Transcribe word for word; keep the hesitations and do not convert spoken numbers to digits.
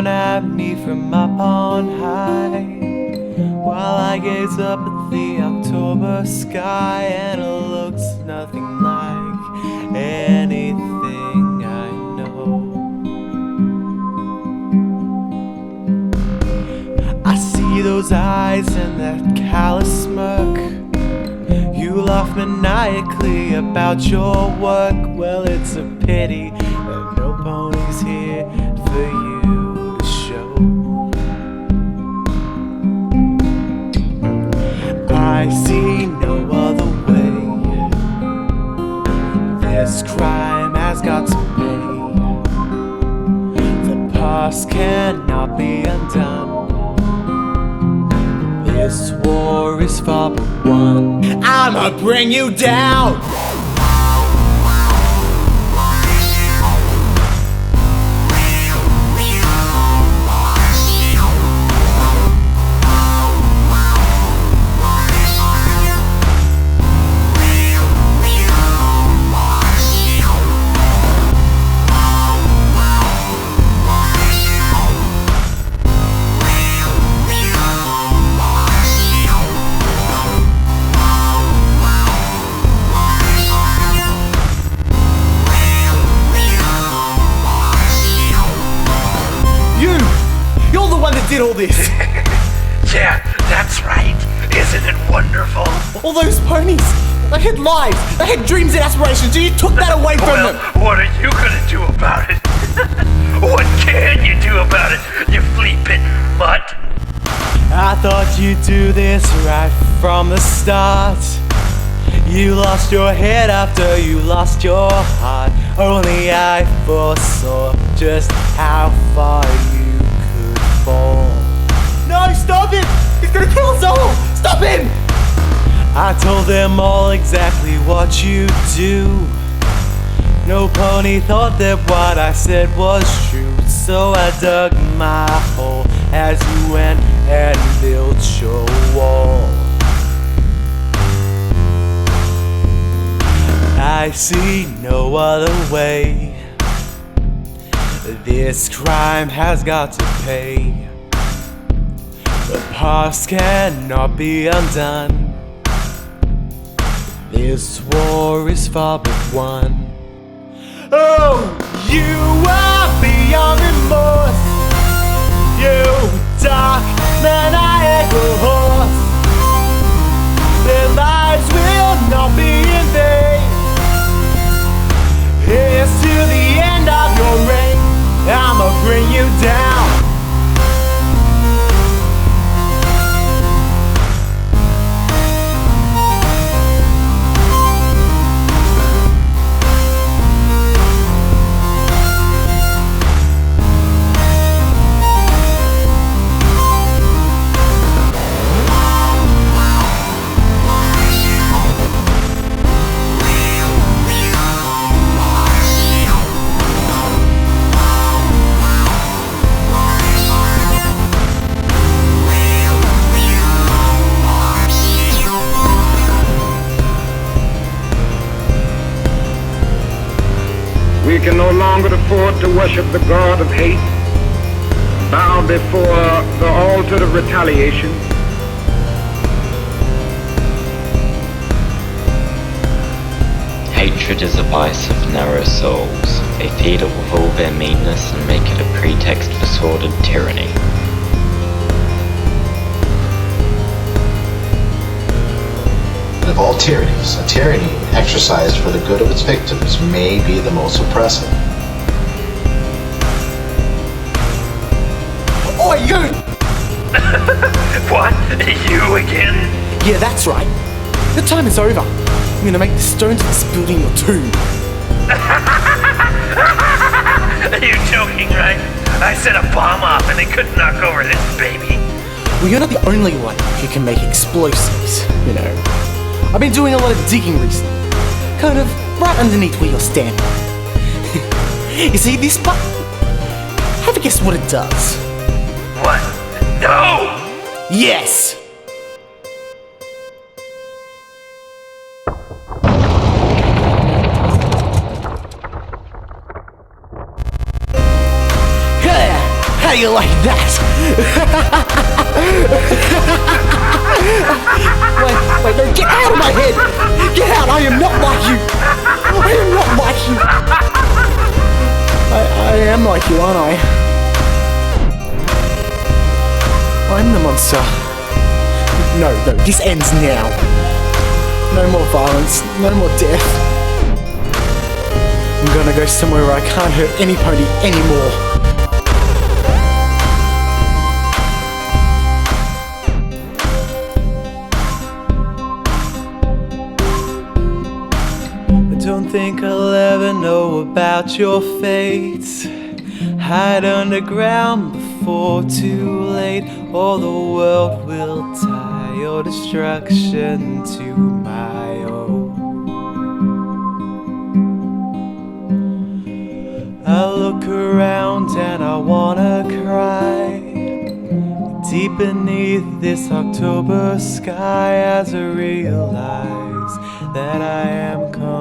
down at me from up on high, while I gaze up at the October sky, and it looks nothing like anything I know. I see those eyes and that callous smirk. You laugh maniacally about your work. Well, it's a pity that no pony's here for you to show. I see no other way. This crime has got to pay. The past cannot be undone. This war is far but won. I'ma bring you down. Did all this? Yeah, that's right. Isn't it wonderful? All those ponies, they had lives, they had dreams and aspirations, and you took that away from well, them. What are you gonna do about it? What can you do about it, you flea-bitten mutt? I thought you'd do this right from the start. You lost your head after you lost your heart. Only I foresaw just how far you could fall. No, stop him! He's gonna kill us all! Stop him! I told them all exactly what you do. No pony thought that what I said was true. So I dug my hole as you went and built your wall. I see no other way. This crime has got to pay. The past cannot be undone. This war is far but won. Oh, you are beyond remorse. You dark maniacal horse. Their lives will not be in vain. Here's to the end of your reign. I'ma bring you down. We can no longer afford to worship the god of hate, bow before the altar of retaliation. Hatred is a vice of narrow souls. They feed it with all their meanness and make it a pretext for sordid tyranny. Of all tyrannies, a tyranny exercised for the good of its victims may be the most oppressive. Oh, you! What? You again? Yeah, that's right. The time is over. I'm gonna make the stones of this building your tomb. Are you joking, right? I set a bomb off and they couldn't knock over this baby. Well, you're not the only one who can make explosives, you know. I've been doing a lot of digging recently. Kind of right underneath where you're standing. You see this button? Have a guess what it does. What? No! Yes! dare you like that? Wait, wait, no, get out of my head! Get out! I am not like you! I am not like you! I, I am like you, aren't I? I'm the monster. No, no, this ends now. No more violence, no more death. I'm gonna go somewhere where I can't hurt any pony anymore. I don't think I'll ever know about your fate. Hide underground before too late, or the world will tie your destruction to my own. I look around and I wanna cry. Deep beneath this October sky, as I realize that I am come